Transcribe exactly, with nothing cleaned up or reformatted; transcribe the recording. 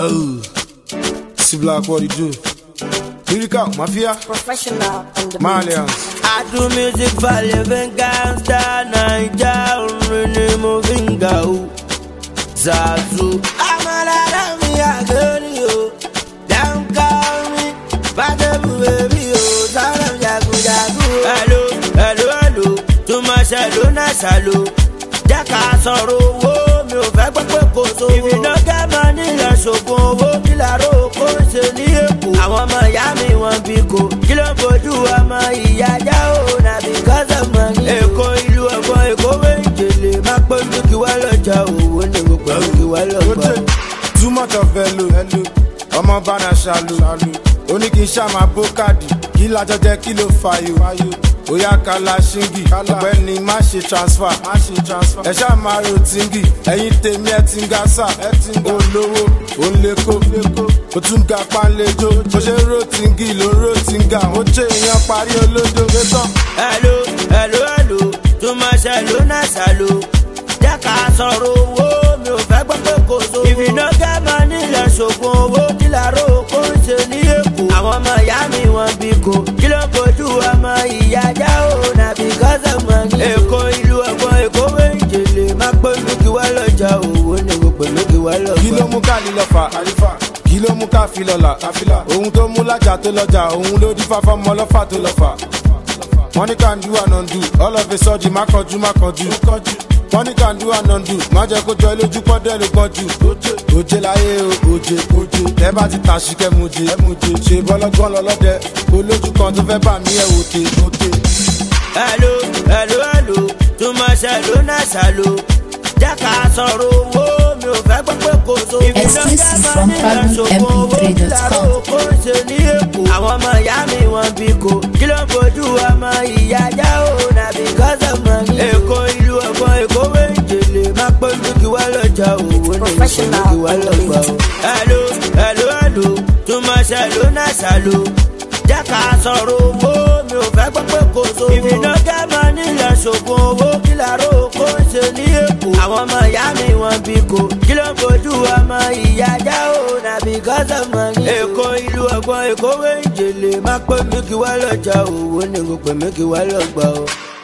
Oh, see black what he do. Lyrical mafia, professional on the Malians. I do music for living gangsta, Naija, only moving go. Zazu, I'm a lot of me, I got you. Don't call me, but the baby, oh, Zaram Jagu Jagu. Hello, hello, hello, too much hello, nice hello. Jaka sọ̀rọ̀ owó mi ò fẹ́ gbọ́ kò so. If you no get money lọ ṣògùn owó kí làárọ̀ kó ń ṣe ní Èkó. Àwọn ọmọ ìyá mi wọ́n bí kò kí ló ń fojú ọmọ ìyá já o na because of money. Èkó ìlú ẹ̀gbọ́n Èkó méjèlè má pé lókì wá lọ́jà owó ní gbogbo lókì wá lọ́gbà. Too much of hello, hello. Ọmọ bánà ṣàlù, ó ní kí n ṣá máa bó káàdì, kí lájọ jẹ́ kí ló fàyò. Oya kala ṣíngì, ọ̀gbẹ́ni má ṣe transfer, ẹ ṣá máa ro tíngì, ẹ̀yin tèmi ẹ ti ń ga sá, olówó, ó ń lékó, ó tún ga pánlẹ́jọ́, bó ṣe ro tíngì ló ń ro tíngà, ó ṣe èèyàn parí olódó gbẹ́tàn. Hello, hello, hello, too much hello, nice hello. Jẹ́ ká sọ̀rọ̀ owó mi ò fẹ́ gbọ́ pé kò so. If you no get money lọ ṣògùn owó kí làárọ̀ kó ń ṣe ní Èkó. Àwọn ọmọ ìyá mi wọ́n bí kò kí ló ń fojú ọmọ ìyá já o na because of money. Èkó ìlú ẹ̀gbọ́n Èkó méjèlè má pé lókì wá lọ́jà owó ní gbogbo lókì wá lọ́gbà. Kí ló mú ká lílọ fà? Kí ló mú ká fi lọ́la? Ohun tó mú lájà tó lọ́jà, òun ló dífá fọ́mọ ọlọ́fà tó lọ́fà. Wọ́n ní can do and undo, all of a sudden má kọjú má kọjú. Wọ́n ní can do and undo, má jẹ́ kó jọ ẹ lójú pọ́dẹ́ ló gbọ́jú. Òjé láyé o, òjé, òjé, ẹ bá ti tàṣí kẹ́ muje. Ṣé bọ́lọ́gbọ́n lọ́lọ́dẹ, olójú kan tó fẹ́ bà mí ẹ̀ wòte. Hello, hello, hello, too much hello, nice hello. Jẹ́ ká sọ̀rọ̀ owó mi ò fẹ́ gbọ́ pé kò so. Exclusive from Private M P three dot com. Kó ń ṣe ní Èkó. Àwọn ọmọ ìyá mi wọ́n bí kò kí ló ń fojú ọmọ ìyá já o na because of money. Èkó ìlú ẹ̀gbọ́n Èkó méjèlè má pé lókì wá lọ́jà owó ní lókì wá lọ́gbà o. Hello, hello, hello, too much hello, nice hello. Jẹ́ ká sọ̀rọ̀ owó mi ò fẹ́ gbọ́ pé kò so. If you no get money lọ ṣògùn owó kí làárọ̀ kó ń ṣe ní Èkó. Àwọn ọmọ ìyá mi wọ́n bí kò kí ló ń fojú ọmọ ìyá já o na because of money. Èkó ìlú ẹ̀gbọ́n Èkó méjèlè má pé lókì wá lọ́jà owó ní gbogbo lókì wá lọ́gbà o.